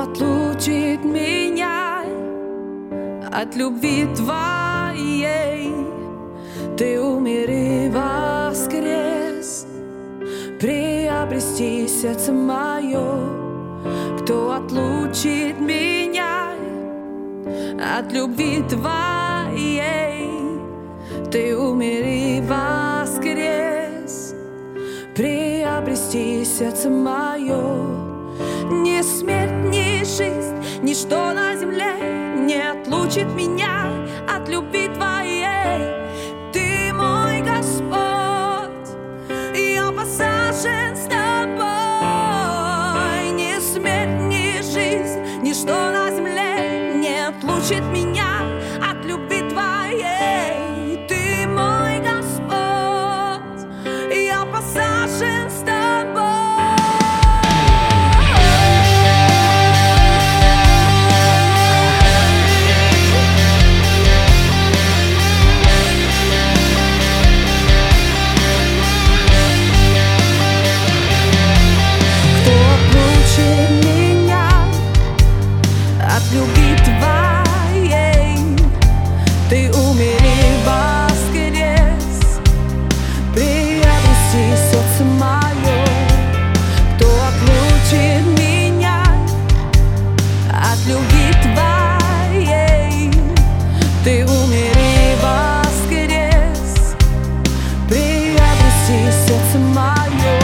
отлучит меня от любви Твоей? Ты умер и воскрес, приобрести сердце мое. Кто отлучит меня от любви Твоей? Ты умер и воскрес, приобрести сердце мое. Ни смерть, ни жизнь, ничто на земле не отлучит меня от любви Твоей. Ты мой Господь, я посажен с Тобой. Ни смерть, ни жизнь, ничто на земле не отлучит меня от любви Твоей. Ты мой Господь, я посажен с Тобой. Любви Твоей, Ты умер и воскрес, приобрести сердце мое. Кто отлучит меня от любви Твоей? Ты умер и воскрес, приобрести сердце мое.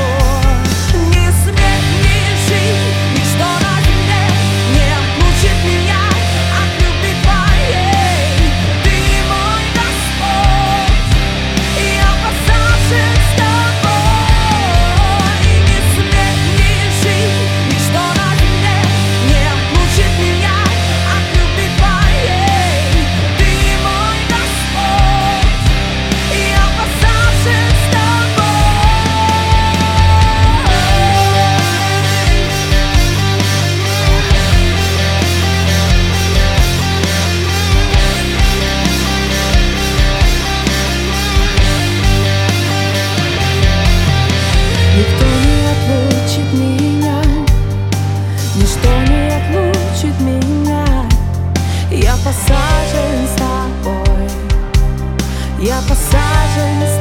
Никто не отлучит меня, ничто не отлучит меня. Я посажен с Тобой, я посажен с Тобой.